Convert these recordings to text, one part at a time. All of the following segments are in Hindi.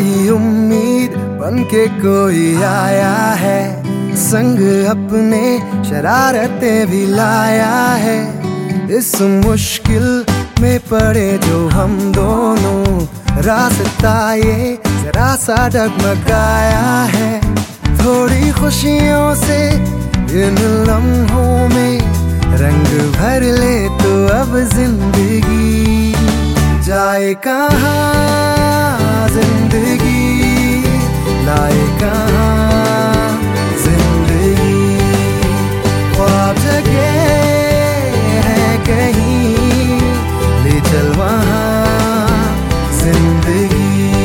नई उम्मीद बनके कोई आया है, संग अपने शरारतें भी लाया है। इस मुश्किल में पड़े जो हम दोनों, रास्ता ये जरा सा डगमगाया है। थोड़ी खुशियों से इन लम्हों में रंग भर ले तो अब जिंदगी जाए कहाँ, जिंदगी लाए कहाँ, जिंदगी ख्वाब जगे है कहीं, ले चल वहाँ जिंदगी।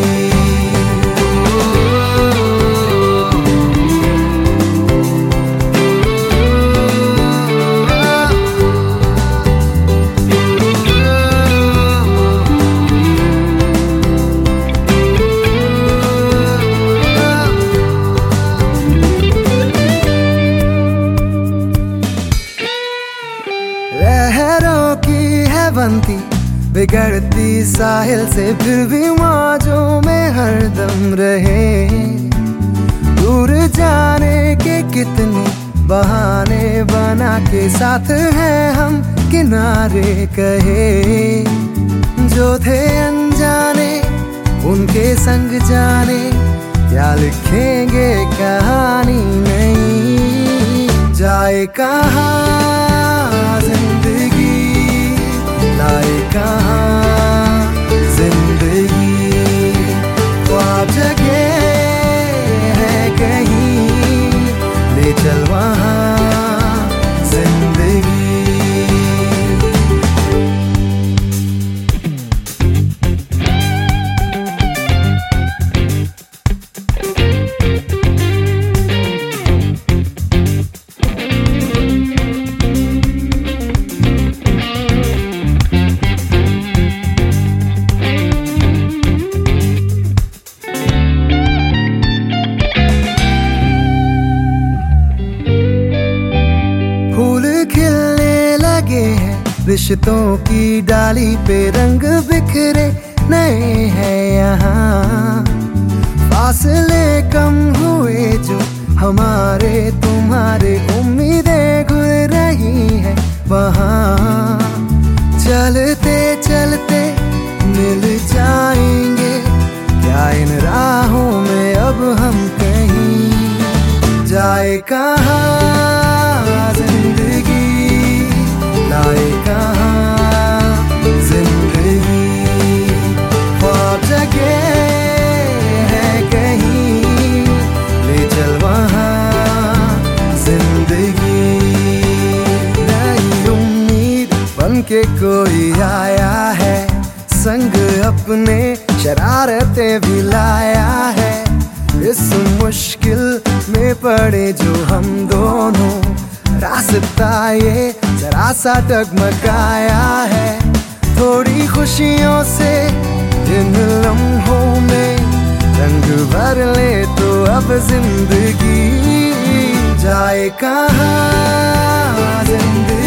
लहरों की है बनती बिगड़ती साहिल से, फिर भी मौजों में हरदम रहे। दूर जाने के कितने बहाने बना के साथ हैं हम किनारे कहे। जो थे अनजाने उनके संग जाने, क्या लिखेंगे कहानी नहीं, जाए कहाँ जिंदगी लाए कहाँ, जिंदगी ख्वाब जगे है कहीं, ले चल वहाँ जिंदगी। रिश्तों की डाली पे रंग बिखरे नए हैं यहाँ, फासले कम हुए जो हमारे तुम्हारे, उम्मीदें घुल रही है वहाँ। चलते चलते मिल जाएंगे क्या इन राहों में अब हम कहीं, जाए कहाँ जिंदगी लाए कहाँ, जिंदगी ख्वाब जगे है कहीं, ले चल वहाँ जिंदगी। नई उम्मीद बनके कोई आया है, संग अपने शरारतें भी लाया है। इस मुश्किल में पड़े जो हम दोनों, रास्ता ये जरा सा डगमगाया है। थोड़ी खुशियों से इन लम्हों में रंग भर ले तो अब जिंदगी जाए कहाँ, जिंदगी